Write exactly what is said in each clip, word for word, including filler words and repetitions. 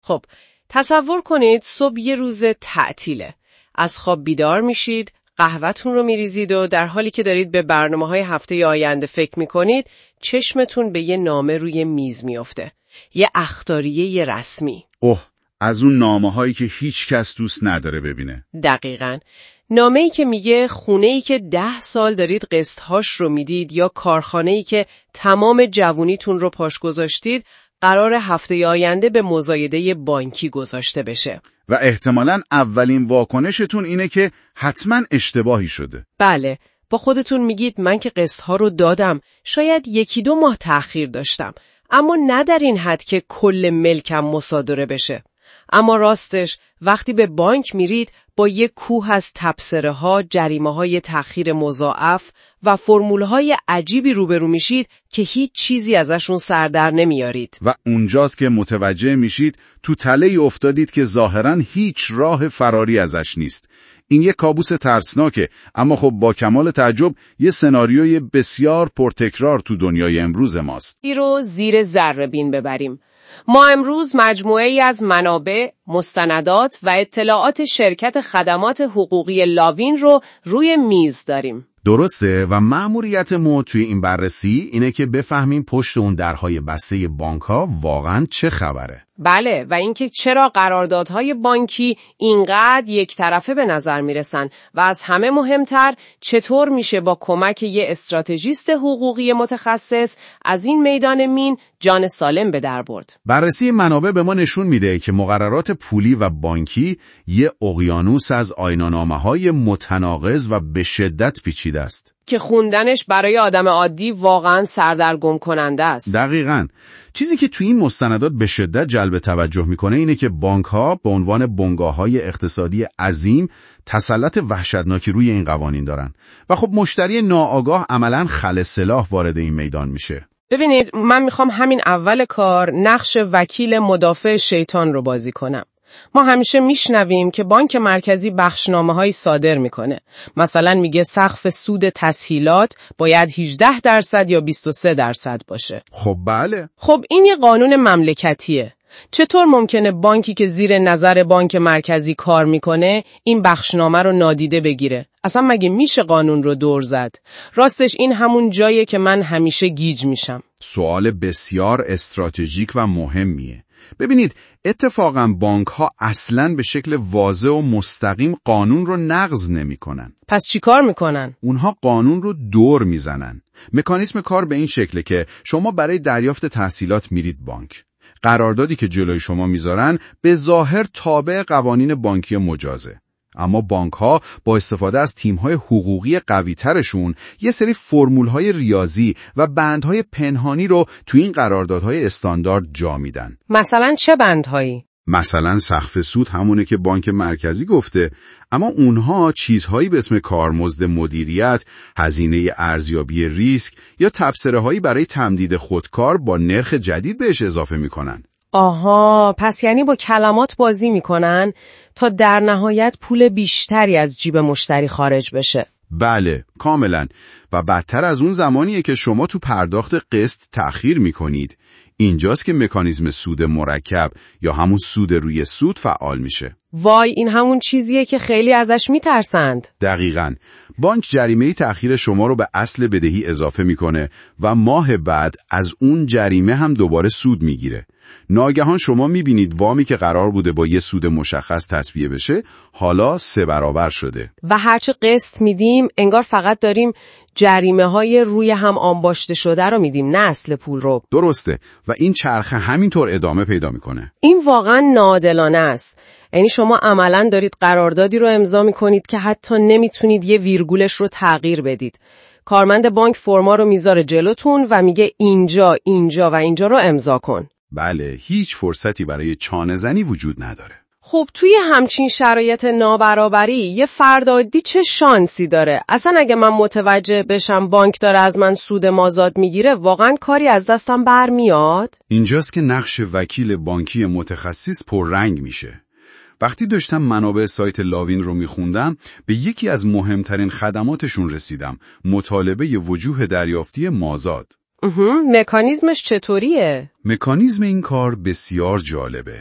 خب تصور کنید صبح یه روز تعطیله. از خواب بیدار میشید، قهوه‌تون رو میریزید و در حالی که دارید به برنامه‌های هفته آینده فکر میکنید، چشمتون به یه نامه روی میز میفته. یه اخطاریه رسمی. اوه، از اون نامه‌هایی که هیچ کس دوست نداره ببینه. دقیقاً. نامه‌ای که میگه خونه‌ای که ده سال دارید قسط‌هاش رو میدید یا کارخانه‌ای که تمام جوونیتون رو پاش گذاشتید قرار هفته آینده به مزایده بانکی گذاشته بشه. و احتمالاً اولین واکنشتون اینه که حتماً اشتباهی شده. بله، با خودتون میگید من که قسط‌ها رو دادم، شاید یکی دو ماه تأخیر داشتم، اما نه در این حد که کل ملکم مصادره بشه. اما راستش وقتی به بانک میرید با یک کوه از تبصره ها، جریمه های تأخیر مضاعف و فرمول های عجیبی روبرو میشید که هیچ چیزی ازشون سر در نمیارید. و اونجاست که متوجه میشید تو تله‌ای افتادید که ظاهراً هیچ راه فراری ازش نیست. این یک کابوس ترسناکه، اما خب با کمال تعجب یه سناریوی بسیار پرتکرار تو دنیای امروز ماست. این رو زیر ذره بین ببریم. ما امروز مجموعه‌ای از منابع، مستندات و اطلاعات شرکت خدمات حقوقی لاوین رو روی میز داریم. درسته و مأموریت ما توی این بررسی اینه که بفهمیم پشت اون درهای بسته بانک‌ها واقعاً چه خبره. بله، و اینکه چرا قراردادهای بانکی اینقدر یک طرفه به نظر میرسن و از همه مهمتر چطور میشه با کمک یه استراتژیست حقوقی متخصص از این میدان مین جان سالم به در برد. بررسی منابع به ما نشون میده که مقررات پولی و بانکی یه اقیانوس از آیین‌نامه‌های متناقض و به شدت پیچیده است که خوندنش برای آدم عادی واقعاً سردرگم کننده است. دقیقاً. چیزی که توی این مستندات به شدت جلب توجه میکنه اینه که بانک‌ها به عنوان بنگاه‌های اقتصادی عظیم تسلط وحشتناکی روی این قوانین دارن و خب مشتری ناآگاه عملاً خل سلاح وارد این میدان میشه. ببینید، من میخوام همین اول کار نقش وکیل مدافع شیطان رو بازی کنم. ما همیشه میشنویم که بانک مرکزی بخشنامه‌هایی صادر میکنه. مثلا میگه سقف سود تسهیلات باید هجده درصد یا بیست و سه درصد باشه. خب بله. خب این یه قانون مملکتیه. چطور ممکنه بانکی که زیر نظر بانک مرکزی کار میکنه این بخشنامه رو نادیده بگیره؟ اصلا مگه میشه قانون رو دور زد؟ راستش این همون جاییه که من همیشه گیج میشم. سوال بسیار استراتژیک و مهمیه. ببینید، اتفاقاً بانک‌ها اصلاً به شکل واضح و مستقیم قانون رو نقض نمی‌کنن. پس چی کار میکنن؟ اونها قانون رو دور میزنن. مکانیزم کار به این شکله که شما برای دریافت تحصیلات میرید بانک. قراردادی که جلوی شما میذارن به ظاهر تابع قوانین بانکی مجازه. اما بانک‌ها با استفاده از تیم‌های حقوقی قوی‌ترشون یه سری فرمول‌های ریاضی و بندهای پنهانی رو تو این قراردادهای استاندارد جا میدن. مثلا چه بندهایی؟ مثلا سقف سود همونه که بانک مرکزی گفته، اما اونها چیزهایی به اسم کارمزد مدیریت، هزینه ارزیابی ریسک یا تبصره‌هایی برای تمدید خودکار با نرخ جدید بهش اضافه میکنن. آها، پس یعنی با کلمات بازی میکنن تا در نهایت پول بیشتری از جیب مشتری خارج بشه. بله، کاملا. و بدتر از اون زمانیه که شما تو پرداخت قسط تأخیر میکنید. اینجاست که مکانیزم سود مرکب یا همون سود روی سود فعال میشه. وای، این همون چیزیه که خیلی ازش میترسند. دقیقاً. بانک جریمه تأخیر شما رو به اصل بدهی اضافه میکنه و ماه بعد از اون جریمه هم دوباره سود میگیره. ناگهان شما میبینید وامی که قرار بوده با یه سود مشخص تسویه بشه حالا سه برابر شده. و هرچه قسط میدیم انگار فقط داریم جریمه های روی هم انباشته شده رو میدیم، نه اصل پول رو. درسته، و این چرخه همینطور ادامه پیدا میکنه. این واقعا ناعادلانه است. یعنی شما عملاً دارید قراردادی رو امضا میکنید که حتی نمیتونید یه ویرگولش رو تغییر بدید. کارمند بانک فرما رو میذاره جلوتون و میگه اینجا، اینجا و اینجا رو امضا کن. بله، هیچ فرصتی برای چانه زنی وجود نداره. خب توی همچین شرایط نابرابری یه فرد عادی چه شانسی داره؟ اصلا اگه من متوجه بشم بانک داره از من سود مازاد میگیره، واقعا کاری از دستم برمیاد؟ اینجاست که نقش وکیل بانکی متخصص پررنگ میشه. وقتی داشتم منابع سایت لاوین رو میخوندم به یکی از مهمترین خدماتشون رسیدم، مطالبه وجوه دریافتی مازاد. مکانیزمش چطوریه؟ مکانیزم این کار بسیار جالبه.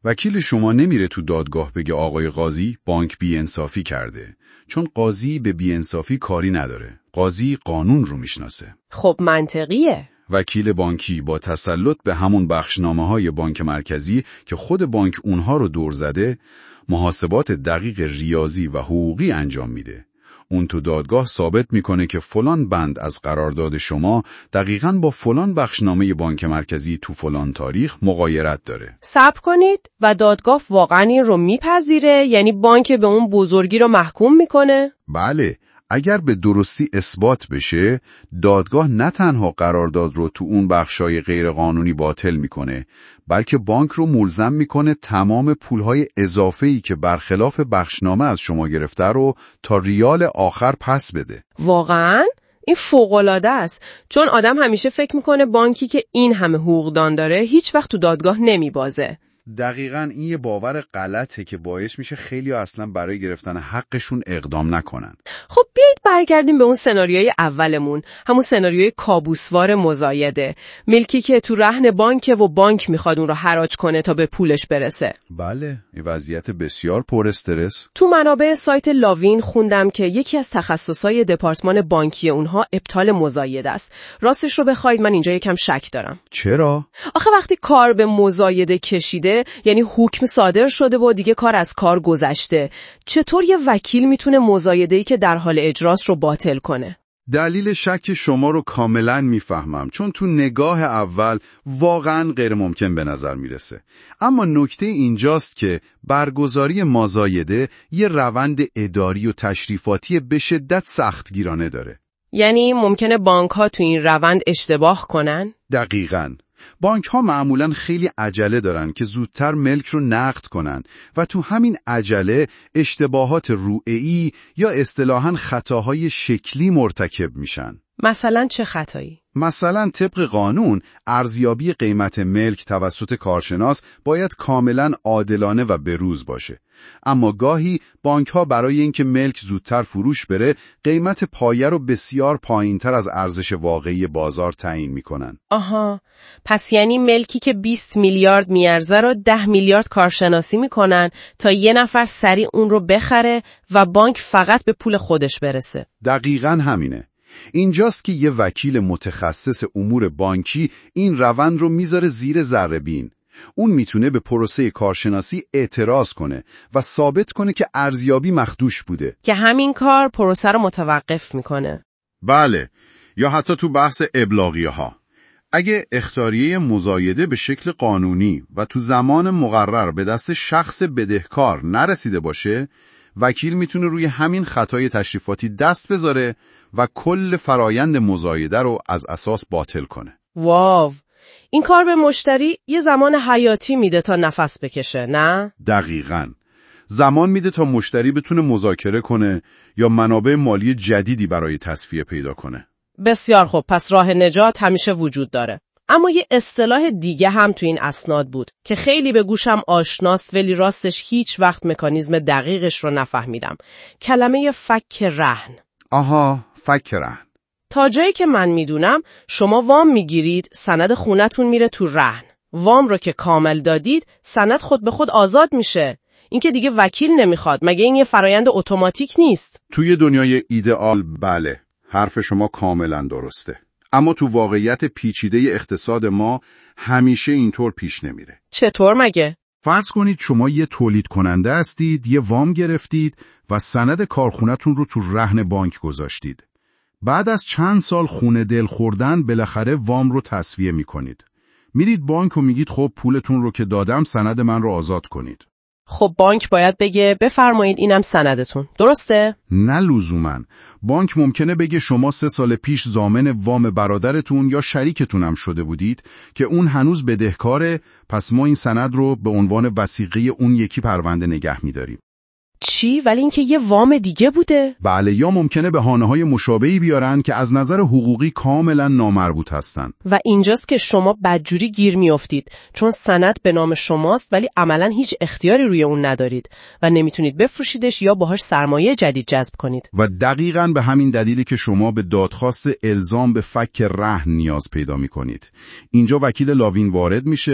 وکیل شما نمیره تو دادگاه بگه آقای قاضی بانک بی‌انصافی کرده، چون قاضی به بی‌انصافی کاری نداره. قاضی قانون رو میشناسه. خب منطقیه. وکیل بانکی با تسلط به همون بخشنامه‌های بانک مرکزی که خود بانک اونها رو دور زده، محاسبات دقیق ریاضی و حقوقی انجام میده. اون تو دادگاه ثابت میکنه که فلان بند از قرارداد شما دقیقاً با فلان بخشنامه بانک مرکزی تو فلان تاریخ مغایرت داره. صبر کنید و دادگاه واقعاً این رو میپذیره؟ یعنی بانک به اون بزرگی رو محکوم میکنه؟ بله. اگر به درستی اثبات بشه، دادگاه نه تنها قرارداد رو تو اون بخشای غیرقانونی باطل میکنه، بلکه بانک رو ملزم میکنه تمام پولهای اضافه‌ای که برخلاف بخشنامه از شما گرفته رو تا ریال آخر پس بده. واقعاً؟ این فوق‌العاده است، چون آدم همیشه فکر میکنه بانکی که این همه حقوقدان داره هیچ وقت تو دادگاه نمیبازه. دقیقاً این یه باور غلطه که باعث میشه خیلی اصلا برای گرفتن حقشون اقدام نکنن. خب بیایید برگردیم به اون سناریوی اولمون، همون سناریوی کابوسوار مزایده، ملکی که تو رهن بانکه و بانک میخواد اون رو حراج کنه تا به پولش برسه. بله، این وضعیت بسیار پر استرس. تو منابع سایت لاوین خوندم که یکی از تخصصهای دپارتمان بانکی اونها ابطال مزایده است. راستش رو بخواید من اینجا یکم شک دارم. چرا؟ آخه وقتی کار به مزایده کشیده، یعنی حکم صادر شده و دیگه کار از کار گذشته، چطور یه وکیل میتونه مزایده‌ای که در حال اجراست رو باطل کنه؟ دلیل شک شما رو کاملا میفهمم، چون تو نگاه اول واقعا غیر ممکن به نظر میرسه. اما نکته اینجاست که برگزاری مزایده یه روند اداری و تشریفاتی به شدت سختگیرانه داره. یعنی ممکنه بانک ها تو این روند اشتباه کنن؟ دقیقاً. بانک ها معمولاً خیلی عجله دارن که زودتر ملک رو نقد کنن و تو همین عجله اشتباهات رویه‌ای یا اصطلاحاً خطاهای شکلی مرتکب میشن. مثلا چه خطایی؟ مثلا طبق قانون ارزیابی قیمت ملک توسط کارشناس باید کاملا عادلانه و بروز باشه. اما گاهی بانک ها برای اینکه ملک زودتر فروش بره قیمت پایه رو بسیار پایینتر از ارزش واقعی بازار تعیین میکنن. آها، پس یعنی ملکی که بیست میلیارد میارزه رو ده میلیارد کارشناسی میکنن تا یه نفر سریع اون رو بخره و بانک فقط به پول خودش برسه. دقیقاً همینه. اینجاست که یه وکیل متخصص امور بانکی این روند رو میذاره زیر ذره بین. اون میتونه به پروسه کارشناسی اعتراض کنه و ثابت کنه که ارزیابی مخدوش بوده، که همین کار پروسه رو متوقف میکنه. بله، یا حتی تو بحث ابلاغیه ها. اگه اخطاریه مزایده به شکل قانونی و تو زمان مقرر به دست شخص بدهکار نرسیده باشه، وکیل میتونه روی همین خطای تشریفاتی دست بذاره و کل فرایند مزایده رو از اساس باطل کنه. واو، این کار به مشتری یه زمان حیاتی میده تا نفس بکشه، نه؟ دقیقاً. زمان میده تا مشتری بتونه مذاکره کنه یا منابع مالی جدیدی برای تصفیه پیدا کنه. بسیار خوب، پس راه نجات همیشه وجود داره. اما یه اصطلاح دیگه هم تو این اسناد بود که خیلی به گوشم آشناست ولی راستش هیچ وقت مکانیزم دقیقش رو نفهمیدم. کلمه فک رهن. آها، فک رهن. تا جایی که من میدونم شما وام میگیرید، سند خونتون میره تو رهن. وام رو که کامل دادید، سند خود به خود آزاد میشه. این که دیگه وکیل نمیخواد. مگه این یه فرایند اتوماتیک نیست؟ توی دنیای ایدئال بله، حرف شما کاملا درسته. اما تو واقعیت پیچیده اقتصاد ما همیشه اینطور پیش نمیره. چطور مگه؟ فرض کنید شما یه تولید کننده هستید، یه وام گرفتید و سند کارخونه‌تون رو تو رهن بانک گذاشتید. بعد از چند سال خونه دل خوردن بالاخره وام رو تسویه میکنید. میرید بانک و میگید خب پولتون رو که دادم، سند من رو آزاد کنید. خب بانک باید بگه بفرمایید اینم سندتون، درسته؟ نه لزوماً. بانک ممکنه بگه شما سه سال پیش ضامن وام برادرتون یا شریکتون هم شده بودید که اون هنوز بدهکاره، پس ما این سند رو به عنوان وثیقه اون یکی پرونده نگه می‌داریم. چی؟ ولی اینکه یه وام دیگه بوده؟ بله، یا ممکنه بهانه‌های مشابهی بیارن که از نظر حقوقی کاملا نامربوط هستن. و اینجاست که شما بدجوری گیر میافتید، چون سند به نام شماست ولی عملاً هیچ اختیاری روی اون ندارید و نمیتونید بفروشیدش یا باهاش سرمایه جدید جذب کنید. و دقیقاً به همین دلیلی که شما به دادخواست الزام به فک رهن نیاز پیدا میکنید. اینجا وکیل لاوین وارد میشه،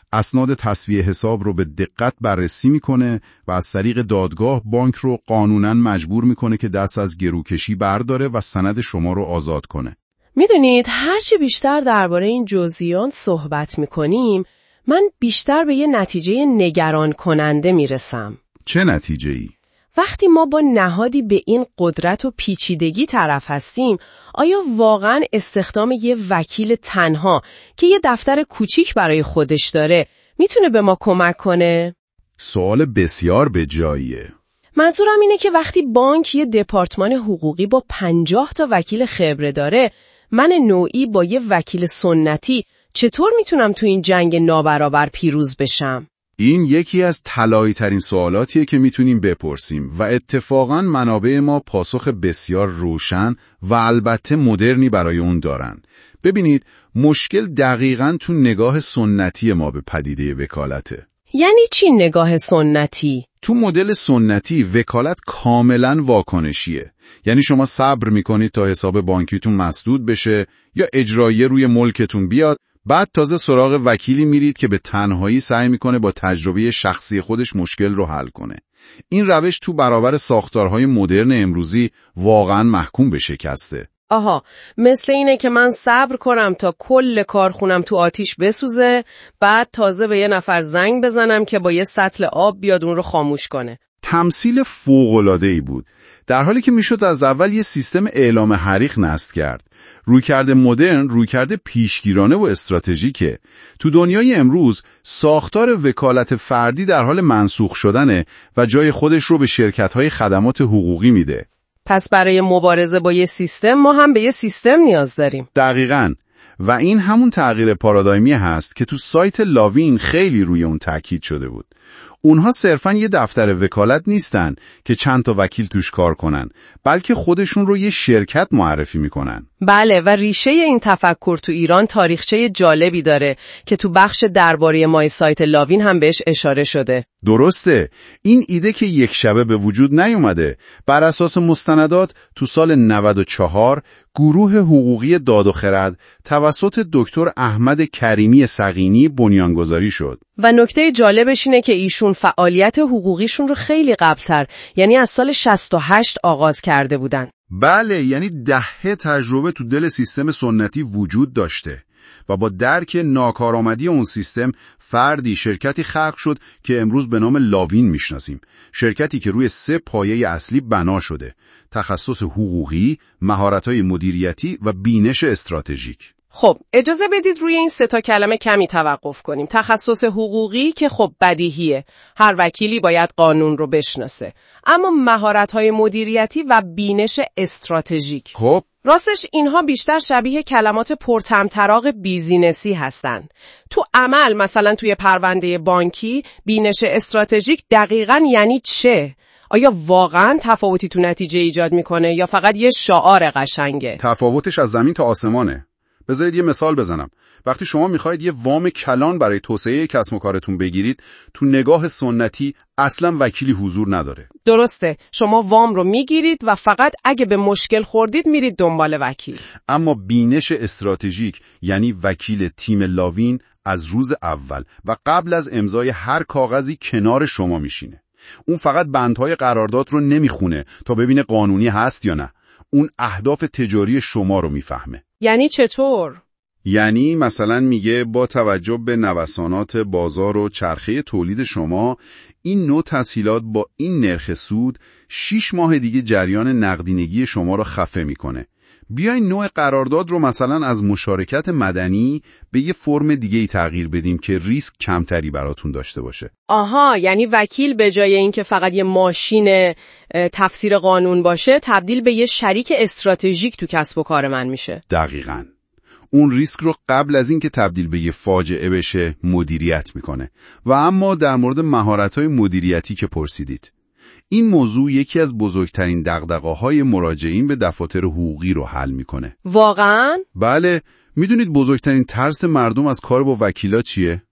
اسناد تسویه حساب رو به دقت بررسی میکنه و از طریق دادگاه بانک رو قانوناً مجبور میکنه که دست از گروکشی برداره و سند شما رو آزاد کنه. میدونید هرچی بیشتر درباره این جزئیات صحبت میکنیم، من بیشتر به یه نتیجه نگران کننده میرسم. چه نتیجه‌ای؟ وقتی ما با نهادی به این قدرت و پیچیدگی طرف هستیم، آیا واقعاً استخدام یه وکیل تنها که یه دفتر کوچیک برای خودش داره میتونه به ما کمک کنه؟ سوال بسیار به جاییه. منظورم اینه که وقتی بانک یه دپارتمان حقوقی با پنجاه تا وکیل خبره داره، من نوعی با یه وکیل سنتی چطور میتونم تو این جنگ نابرابر پیروز بشم؟ این یکی از طلایی ترین سوالاتیه که میتونیم بپرسیم و اتفاقاً منابع ما پاسخ بسیار روشن و البته مدرنی برای اون دارن. ببینید، مشکل دقیقاً تو نگاه سنتی ما به پدیده وکالته. یعنی چی نگاه سنتی؟ تو مدل سنتی وکالت کاملاً واکنشیه. یعنی شما صبر میکنید تا حساب بانکیتون مسدود بشه یا اجراییه روی ملکتون بیاد، بعد تازه سراغ وکیلی میرید که به تنهایی سعی میکنه با تجربه شخصی خودش مشکل رو حل کنه. این روش تو برابر ساختارهای مدرن امروزی واقعاً محکوم به شکسته. آها، مثل اینه که من صبر کنم تا کل کارخونم تو آتیش بسوزه، بعد تازه به یه نفر زنگ بزنم که با یه سطل آب بیاد اون رو خاموش کنه. تمثیل فوق‌العاده‌ای بود، در حالی که میشد از اول یه سیستم اعلام حریق نصب کرد. رویکرد مدرن رویکرد پیشگیرانه و استراتژیکه. تو دنیای امروز ساختار وکالت فردی در حال منسوخ شدنه و جای خودش رو به شرکت‌های خدمات حقوقی میده. پس برای مبارزه با یه سیستم ما هم به یه سیستم نیاز داریم. دقیقاً. و این همون تغییر پارادایمی هست که تو سایت لاوین خیلی روی اون تاکید شده بود. اونها صرفاً یه دفتر وکالت نیستن که چند تا وکیل توش کار کنن، بلکه خودشون رو یه شرکت معرفی میکنن. بله، و ریشه این تفکر تو ایران تاریخچه جالبی داره که تو بخش درباره مای سایت لاوین هم بهش اشاره شده. درسته. این ایده که یک شبه به وجود نیومده. بر اساس مستندات تو سال نود و چهار گروه حقوقی داد و خرد توسط دکتر احمد کریمی سقینی بنیانگذاری شد. و نکته جالبش اینه که ایشون فعالیت حقوقیشون رو خیلی قبلتر، یعنی از سال شصت و هشت آغاز کرده بودن. بله، یعنی دهه تجربه تو دل سیستم سنتی وجود داشته و با درک ناکارآمدی اون سیستم فردی شرکتی خلق شد که امروز به نام لاوین میشناسیم. شرکتی که روی سه پایه اصلی بنا شده: تخصص حقوقی، مهارت‌های مدیریتی و بینش استراتژیک. خب اجازه بدید روی این سه تا کلمه کمی توقف کنیم. تخصص حقوقی که خب بدیهیه، هر وکیلی باید قانون رو بشناسه. اما مهارت‌های مدیریتی و بینش استراتژیک، خب راستش اینها بیشتر شبیه کلمات پرطمطراق بیزینسی هستن. تو عمل مثلا توی پرونده بانکی بینش استراتژیک دقیقاً یعنی چه؟ آیا واقعاً تفاوتی تو نتیجه ایجاد میکنه یا فقط یه شعار قشنگه؟ تفاوتش از زمین تا آسمانه. بذارید یه مثال بزنم. وقتی شما میخواید یه وام کلان برای توسعه کسب و کارتون بگیرید، تو نگاه سنتی اصلا وکیلی حضور نداره. درسته، شما وام رو میگیرید و فقط اگه به مشکل خوردید میرید دنبال وکیل. اما بینش استراتژیک یعنی وکیل تیم لاوین از روز اول و قبل از امضای هر کاغذی کنار شما میشینه. اون فقط بندهای قرارداد رو نمیخونه تا ببینه قانونی هست یا نه. اون اهداف تجاری شما رو میفهمه. یعنی چطور؟ یعنی مثلا میگه با توجه به نوسانات بازار و چرخه تولید شما، این نوع تسهیلات با این نرخ سود شش ماه دیگه جریان نقدینگی شما رو خفه میکنه. بیاین نوع قرارداد رو مثلا از مشارکت مدنی به یه فرم دیگه ای تغییر بدیم که ریسک کمتری براتون داشته باشه. آها، یعنی وکیل به جای اینکه فقط یه ماشین تفسیر قانون باشه، تبدیل به یه شریک استراتژیک تو کسب و کار من میشه. دقیقاً. اون ریسک رو قبل از این که تبدیل به یه فاجعه بشه مدیریت میکنه. و اما در مورد مهارت‌های مدیریتی که پرسیدید، این موضوع یکی از بزرگترین دغدغه‌های مراجعین به دفاتر حقوقی رو حل میکنه. واقعاً؟ بله، میدونید بزرگترین ترس مردم از کار با وکیلا چیه؟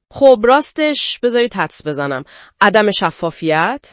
خب راستش بذارید حدس بزنم. عدم شفافیت؟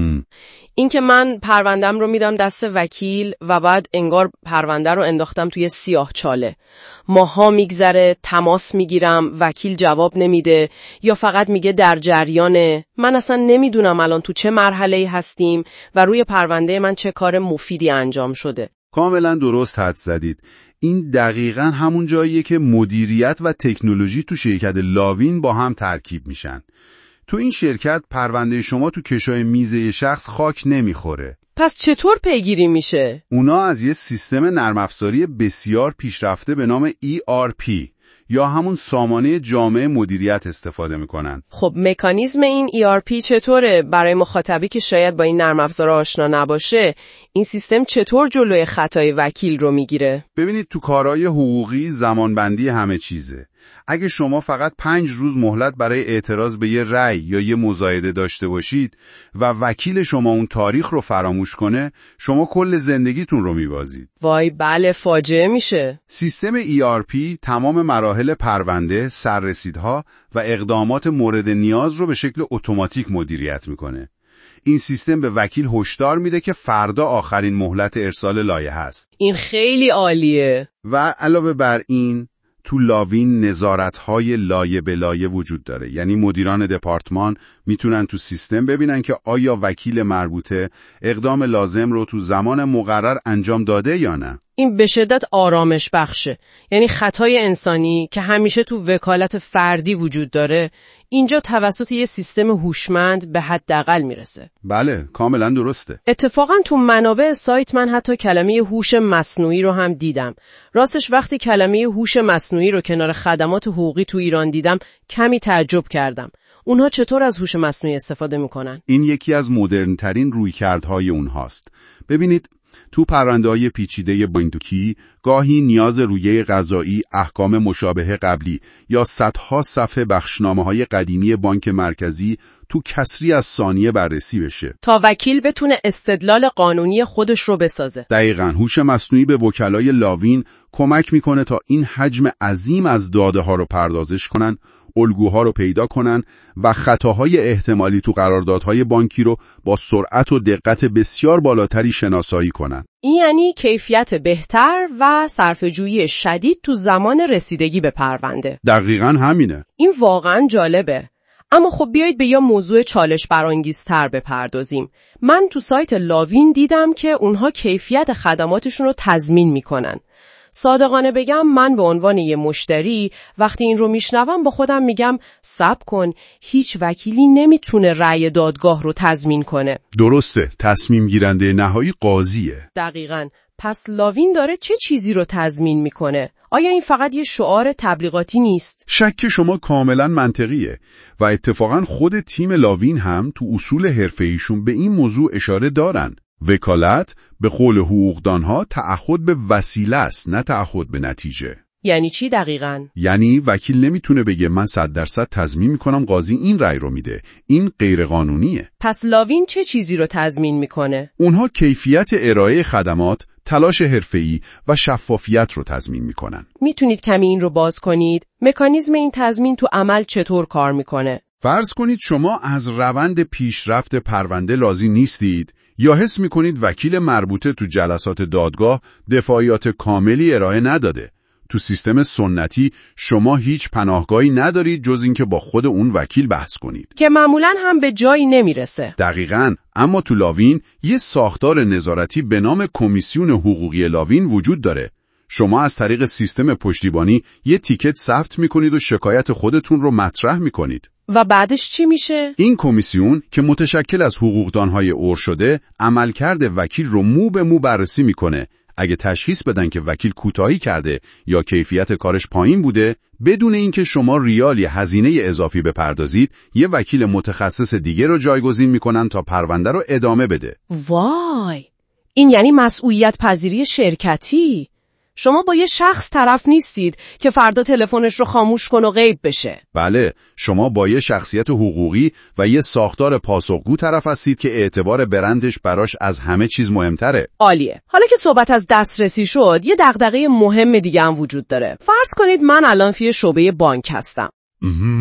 این که من پروندم رو میدم دست وکیل و بعد انگار پرونده رو انداختم توی سیاه چاله. ماها میگذره، تماس میگیرم، وکیل جواب نمیده یا فقط میگه در جریانه. من اصلا نمیدونم الان تو چه مرحله‌ای هستیم و روی پرونده من چه کار مفیدی انجام شده. کاملا درست حدس زدید. این دقیقاً همون جاییه که مدیریت و تکنولوژی تو شرکت لاوین با هم ترکیب میشن. تو این شرکت پرونده شما تو کشوی میز شخص خاک نمیخوره. پس چطور پیگیری میشه؟ اونا از یه سیستم نرم افزاری بسیار پیشرفته به نام ای آر پی یا همون سامانه جامع مدیریت استفاده میکنن. خب مکانیزم این ای آر پی چطوره؟ برای مخاطبی که شاید با این نرم افزار آشنا نباشه، این سیستم چطور جلوی خطای وکیل رو میگیره؟ ببینید تو کارهای حقوقی زمانبندی همه چیزه. اگه شما فقط پنج روز مهلت برای اعتراض به یه رأی یا یه مزایده داشته باشید و وکیل شما اون تاریخ رو فراموش کنه، شما کل زندگیتون رو میبازید. وای بله، فاجعه میشه. سیستم ای آر پی تمام مراحل پرونده، سررسیدها و اقدامات مورد نیاز رو به شکل اتوماتیک مدیریت میکنه. این سیستم به وکیل هشدار میده که فردا آخرین مهلت ارسال لایحه است. این خیلی عالیه. و علاوه بر این تو لاوین نظارت‌های لایه به لایه وجود داره. یعنی مدیران دپارتمان میتونن تو سیستم ببینن که آیا وکیل مربوطه اقدام لازم رو تو زمان مقرر انجام داده یا نه. این به شدت آرامش بخشه. یعنی خطای انسانی که همیشه تو وکالت فردی وجود داره، اینجا توسط یه سیستم هوشمند به حداقل میرسه. بله، کاملا درسته. اتفاقا تو منابع سایت من حتی کلمه هوش مصنوعی رو هم دیدم. راستش وقتی کلمه هوش مصنوعی رو کنار خدمات حقوقی تو ایران دیدم، کمی تعجب کردم. اونها چطور از هوش مصنوعی استفاده میکنن؟ این یکی از مدرن‌ترین رویکردهای اونهاست. ببینید، تو پرونده‌های پیچیده بانکی گاهی نیاز رویه قضایی، احکام مشابه قبلی یا صدها صفحه بخشنامه‌های قدیمی بانک مرکزی تو کسری از ثانیه بررسی بشه تا وکیل بتونه استدلال قانونی خودش رو بسازه. دقیقاً. هوش مصنوعی به وکلای لاوین کمک میکنه تا این حجم عظیم از داده ها رو پردازش کنن، الگوها رو پیدا کنن و خطاهای احتمالی تو قراردادهای بانکی رو با سرعت و دقت بسیار بالاتری شناسایی کنن. این یعنی کیفیت بهتر و صرفه‌جویی شدید تو زمان رسیدگی به پرونده. دقیقاً همینه. این واقعاً جالبه. اما خب بیایید به یه موضوع چالش برانگیزتر بپردازیم. من تو سایت لاوین دیدم که اونها کیفیت خدماتشون رو تضمین میکنن. صادقانه بگم من به عنوان یه مشتری وقتی این رو میشنوم با خودم میگم صبر کن، هیچ وکیلی نمیتونه رأی دادگاه رو تضمین کنه. درسته، تصمیم گیرنده نهایی قاضیه. دقیقاً. پس لاوین داره چه چیزی رو تضمین میکنه؟ آیا این فقط یه شعار تبلیغاتی نیست؟ شک شما کاملا منطقیه و اتفاقا خود تیم لاوین هم تو اصول حرفه‌ایشون به این موضوع اشاره دارن. وکالت به قول حقوقدانها تعهد به وسیله است، نه تعهد به نتیجه. یعنی چی دقیقاً؟ یعنی وکیل نمیتونه بگه من صد درصد تضمین میکنم قاضی این رأی رو میده. این غیر قانونیه. پس لاوین چه چیزی رو تضمین میکنه؟ اونها کیفیت ارائه خدمات، تلاش حرفه‌ای و شفافیت رو تضمین میکنن. میتونید کمی این رو باز کنید؟ مکانیزم این تضمین تو عمل چطور کار میکنه؟ فرض کنید شما از روند پیشرفت پرونده راضی نیستید یا حس میکنید وکیل مربوطه تو جلسات دادگاه دفاعیات کاملی ارائه نداده. تو سیستم سنتی شما هیچ پناهگاهی ندارید جز اینکه با خود اون وکیل بحث کنید که معمولاً هم به جایی نمیرسه. دقیقاً. اما تو لاوین یه ساختار نظارتی به نام کمیسیون حقوقی لاوین وجود داره. شما از طریق سیستم پشتیبانی یه تیکت ثبت میکنید و شکایت خودتون رو مطرح میکنید. و بعدش چی میشه؟ این کمیسیون که متشکل از حقوقدانهای اور شده عملکرد وکیل رو مو به مو بررسی میکنه. اگه تشخیص بدن که وکیل کوتاهی کرده یا کیفیت کارش پایین بوده، بدون اینکه شما ریالی هزینه اضافی بپردازید، یه وکیل متخصص دیگه رو جایگزین میکنن تا پرونده رو ادامه بده. وای، این یعنی مسئولیت پذیری شرکتی. شما با یه شخص طرف نیستید که فردا تلفنش رو خاموش کن و غیب بشه. بله، شما با یه شخصیت حقوقی و یه ساختار پاسخگو طرف هستید که اعتبار برندش براش از همه چیز مهمتره. عالیه. حالا که صحبت از دسترسی شد، یه دغدغه مهم دیگه هم وجود داره. فرض کنید من الان توی شعبه بانک هستم.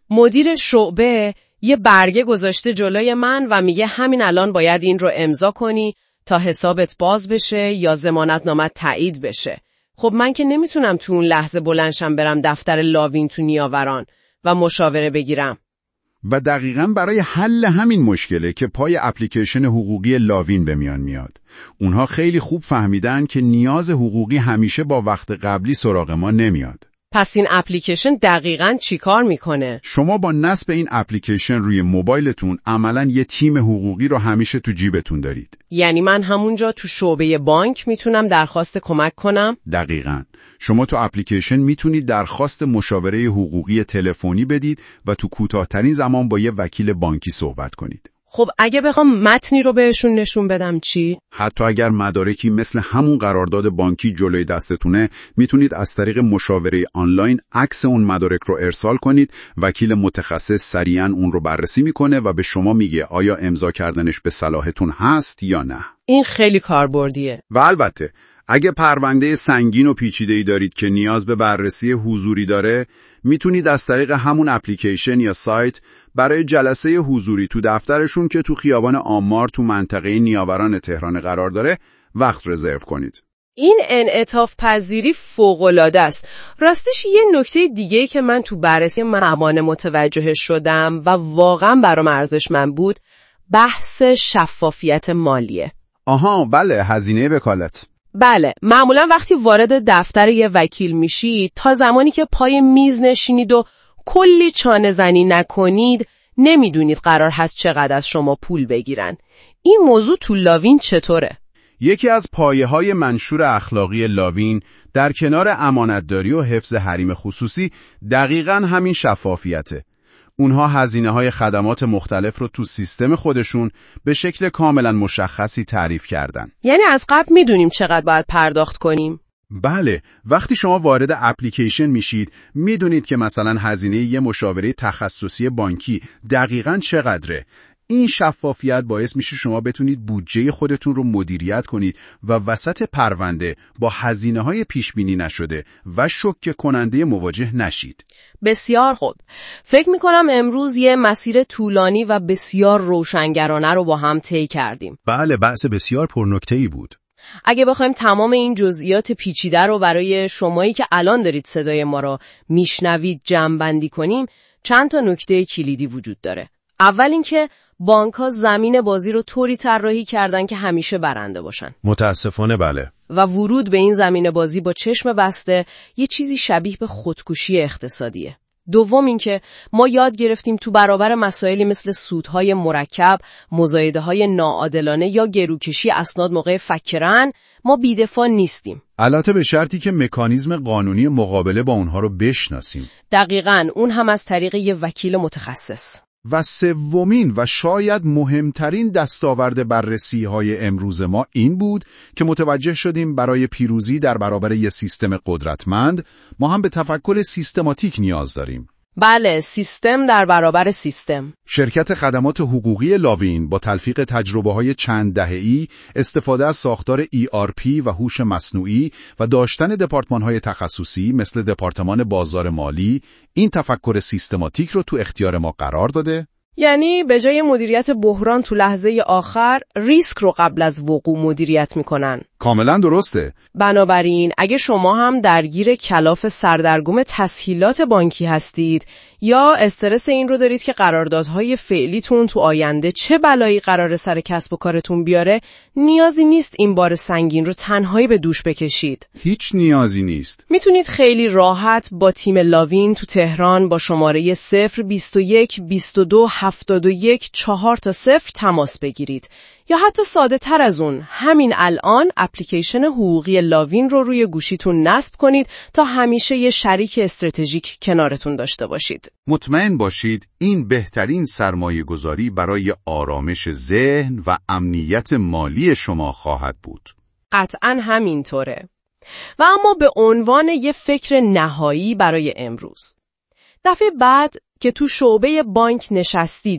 مدیر شعبه یه برگه گذاشته جلوی من و میگه همین الان باید این رو امضا کنی تا حسابت باز بشه یا ضمانتنامه تایید بشه. خب من که نمیتونم تو اون لحظه بلندشم برم دفتر لاوین تو نیاوران و مشاوره بگیرم. و دقیقاً برای حل همین مشکله که پای اپلیکیشن حقوقی لاوین به میان میاد. اونها خیلی خوب فهمیدن که نیاز حقوقی همیشه با وقت قبلی سراغ ما نمیاد. پس این اپلیکیشن دقیقاً چی کار میکنه؟ شما با نصب این اپلیکیشن روی موبایلتون عملاً یه تیم حقوقی رو همیشه تو جیبتون دارید. یعنی من همونجا تو شعبه بانک میتونم درخواست کمک کنم؟ دقیقاً. شما تو اپلیکیشن میتونید درخواست مشاوره حقوقی تلفنی بدید و تو کوتاه‌ترین زمان با یه وکیل بانکی صحبت کنید. خب اگه بخوام متنی رو بهشون نشون بدم چی؟ حتی اگر مدارکی مثل همون قرارداد بانکی جلوی دستتونه، میتونید از طریق مشاوره آنلاین عکس اون مدارک رو ارسال کنید. وکیل متخصص سریعاً اون رو بررسی میکنه و به شما میگه آیا امضا کردنش به صلاحتون هست یا نه. این خیلی کاربردیه. و البته اگه پرونده سنگین و پیچیده‌ای دارید که نیاز به بررسی حضوری داره، میتونید از طریق همون اپلیکیشن یا سایت برای جلسه حضوری تو دفترشون که تو خیابان آمار تو منطقه نیاوران تهران قرار داره وقت رزرو کنید. این انعطاف پذیری فوق‌العاده است. راستش یه نکته دیگه‌ای که من تو بررسی موانع متوجه شدم و واقعا برام ارزشمند بود، بحث شفافیت مالیه. آها بله، هزینه وکالت. بله، معمولا وقتی وارد دفتر یه وکیل میشید تا زمانی که پای میز نشینید و کلی چانه زنی نکنید نمیدونید قرار هست چقدر از شما پول بگیرن. این موضوع تو لاوین چطوره؟ یکی از پایه‌های منشور اخلاقی لاوین در کنار امانتداری و حفظ حریم خصوصی دقیقاً همین شفافیته. اونها هزینه‌های خدمات مختلف رو تو سیستم خودشون به شکل کاملا مشخصی تعریف کردن. یعنی از قبل میدونیم چقدر باید پرداخت کنیم؟ بله، وقتی شما وارد اپلیکیشن میشید میدونید که مثلا هزینه یه مشاوره تخصصی بانکی دقیقاً چقدره. این شفافیت باعث میشه شما بتونید بودجه خودتون رو مدیریت کنید و وسط پرونده با هزینه‌های پیش‌بینی نشده و شوکه کننده مواجه نشید. بسیار خوب. فکر میکنم امروز یه مسیر طولانی و بسیار روشنگرانه رو با هم طی کردیم. بله، بحث بسیار پرنکته‌ای بود. اگه بخوایم تمام این جزئیات پیچیده رو برای شمایی که الان دارید صدای ما رو میشنوید جمع‌بندی کنیم، چند تا نکته کلیدی وجود داره. اول اینکه بانک‌ها زمین بازی رو طوری طراحی کردن که همیشه برنده باشن. متاسفانه بله. و ورود به این زمین بازی با چشم بسته یه چیزی شبیه به خودکشی اقتصادیه. دوم اینکه ما یاد گرفتیم تو برابر مسائلی مثل سودهای مرکب، مزایده‌های ناعادلانه یا گروکشی اسناد موقع فکرن ما بی‌دفاع نیستیم. البته به شرطی که مکانیزم قانونی مقابله با اونها رو بشناسیم. دقیقاً، اون هم از طریق یه وکیل متخصص. و سومین و شاید مهمترین دستاورد بررسی‌های امروز ما این بود که متوجه شدیم برای پیروزی در برابر یک سیستم قدرتمند ما هم به تفکر سیستماتیک نیاز داریم. بله، سیستم در برابر سیستم. شرکت خدمات حقوقی لاوین با تلفیق تجربه‌های چند دهه‌ای، استفاده از ساختار ای آر پی و هوش مصنوعی و داشتن دپارتمان‌های تخصصی مثل دپارتمان بازار مالی، این تفکر سیستماتیک رو تو اختیار ما قرار داده. یعنی به جای مدیریت بحران تو لحظه آخر، ریسک رو قبل از وقوع مدیریت میکنن. کاملا درسته. بنابراین اگه شما هم درگیر کلاف سردرگم تسهیلات بانکی هستید یا استرس این رو دارید که قراردادهای فعلیتون تو آینده چه بلایی قراره سر کسب و کارتون بیاره، نیازی نیست این بار سنگین رو تنهایی به دوش بکشید. هیچ نیازی نیست. میتونید خیلی راحت با تیم لاوین تو تهران با شماره صفر بیست و یک بیست و دو هفتاد و یک چهار تا صفر تماس بگیرید یا حتی ساده تر از اون همین الان اپلیکیشن حقوقی لاوین رو روی گوشیتون نصب کنید تا همیشه یه شریک استراتژیک کنارتون داشته باشید. مطمئن باشید این بهترین سرمایه گذاری برای آرامش ذهن و امنیت مالی شما خواهد بود. قطعاً همینطوره. و اما به عنوان یه فکر نهایی برای امروز، دفعه بعد که تو شعبه بانک نشستید و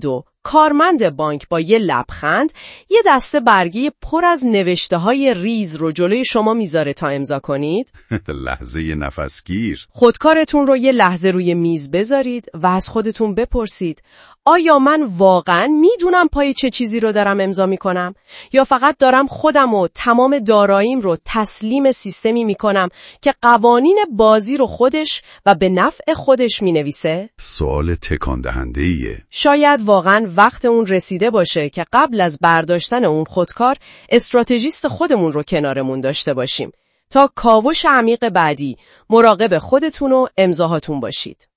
کارمند بانک با یه لبخند یه دسته برگه پر از نوشته‌های ریز رو جلوی شما میذاره تا امضا کنید. لحظه نفسگیر. خودکارتون رو یه لحظه روی میز بذارید و از خودتون بپرسید آیا من واقعاً میدونم پای چه چیزی رو دارم امضا میکنم یا فقط دارم خودم و تمام داراییم رو تسلیم سیستمی میکنم که قوانین بازی رو خودش و به نفع خودش مینویسه؟ سوال تکان دهنده‌ایه. شاید واقعاً وقت اون رسیده باشه که قبل از برداشتن اون خودکار استراتژیست خودمون رو کنارمون داشته باشیم. تا کاوش عمیق بعدی مراقب خودتون و امضاهاتون باشید.